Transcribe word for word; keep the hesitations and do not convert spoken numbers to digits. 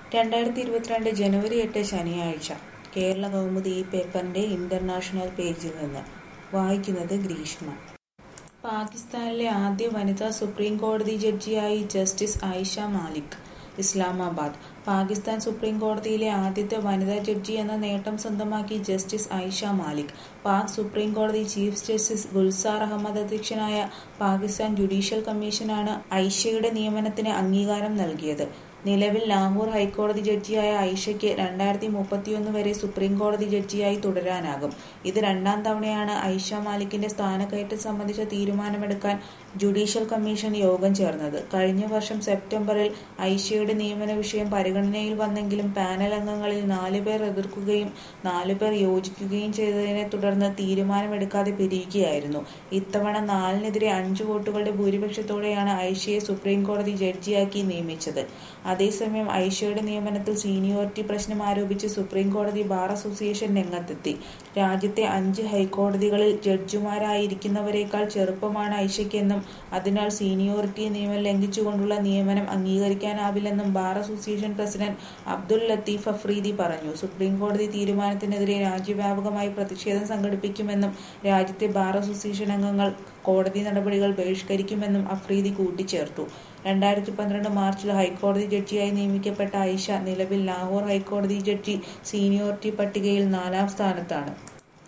രണ്ടായിരത്തി ഇരുപത്തിരണ്ട് ജനുവരി എട്ട് ശനിയാഴ്ച കേരള കൗമുദി ഈ പേപ്പറിന്റെ ഇന്റർനാഷണൽ പേജിൽ നിന്ന് വായിക്കുന്നത് ഗ്രീഷ്മ. പാകിസ്ഥാനിലെ ആദ്യ വനിതാ സുപ്രീം കോടതി ജഡ്ജിയായി ജസ്റ്റിസ് ആയിഷ മാലിക്. ഇസ്ലാമാബാദ്. പാകിസ്ഥാൻ സുപ്രീം കോടതിയിലെ ആദ്യത്തെ വനിതാ ജഡ്ജി എന്ന നേട്ടം സ്വന്തമാക്കി ജസ്റ്റിസ് ആയിഷ മാലിക്. പാക് സുപ്രീം കോടതി ചീഫ് ജസ്റ്റിസ് ഗുൽസാർ അഹമ്മദ് അധ്യക്ഷനായ പാകിസ്ഥാൻ ജുഡീഷ്യൽ കമ്മീഷനാണ് ആയിഷയുടെ നിയമനത്തിന് അംഗീകാരം നൽകിയത്. നിലവിൽ ലാഹോർ ഹൈക്കോടതി ജഡ്ജിയായ ആയിഷയ്ക്ക് രണ്ടായിരത്തി മുപ്പത്തിയൊന്ന് വരെ സുപ്രീം കോടതി ജഡ്ജിയായി തുടരാനാകും. ഇത് രണ്ടാം തവണയാണ് ആയിഷ മാലിക്കിന്റെ സ്ഥാനക്കയറ്റം സംബന്ധിച്ച തീരുമാനമെടുക്കാൻ ജുഡീഷ്യൽ കമ്മീഷൻ യോഗം ചേർന്നത്. കഴിഞ്ഞ വർഷം സെപ്റ്റംബറിൽ ആയിഷയുടെ നിയമന വിഷയം പരിഗണനയിൽ വന്നെങ്കിലും പാനൽ അംഗങ്ങളിൽ നാലുപേർ എതിർക്കുകയും നാലുപേർ യോജിക്കുകയും ചെയ്തതിനെ തുടർന്ന് തീരുമാനമെടുക്കാതെ പിരിയുകയായിരുന്നു. ഇത്തവണ നാലിനെതിരെ അഞ്ചു വോട്ടുകളുടെ ഭൂരിപക്ഷത്തോടെയാണ് ആയിഷയെ സുപ്രീം കോടതി ജഡ്ജിയാക്കി നിയമിച്ചത്. അതേസമയം ആയിഷയുടെ നിയമനത്തിൽ സീനിയോറിറ്റി പ്രശ്നം ആരോപിച്ച് സുപ്രീം കോടതി ബാർ അസോസിയേഷൻ രംഗത്തെത്തി. രാജ്യത്തെ അഞ്ച് ഹൈക്കോടതികളിൽ ജഡ്ജിമാരായിരിക്കുന്നവരെക്കാൾ ചെറുപ്പമാണ് ആയിഷയ്ക്കെന്നും അതിനാൽ സീനിയോറിറ്റി നിയമം ലംഘിച്ചുകൊണ്ടുള്ള നിയമനം അംഗീകരിക്കാനാവില്ലെന്നും bar association president Abdul Latif Afridi പറഞ്ഞു. സുപ്രീം കോടതി തീരുമാനത്തിനെതിരെ രാജ്യവ്യാപകമായി പ്രതിഷേധം സംഘടിപ്പിക്കുമെന്നും രാജ്യത്തെ ബാർ അസോസിയേഷൻ അംഗങ്ങൾ കോടതി നടപടികൾ ബഹിഷ്കരിക്കുമെന്നും അഫ്രീദി കൂട്ടിച്ചേർത്തു. രണ്ടായിരത്തി പന്ത്രണ്ട് മാർച്ചിൽ ഹൈക്കോടതി ജഡ്ജിയായി നിയമിക്കപ്പെട്ട ആയിഷ നിലവിൽ ലാഹോർ ഹൈക്കോടതി ജഡ്ജി സീനിയോറിറ്റി പട്ടികയിൽ നാലാം സ്ഥാനത്താണ്.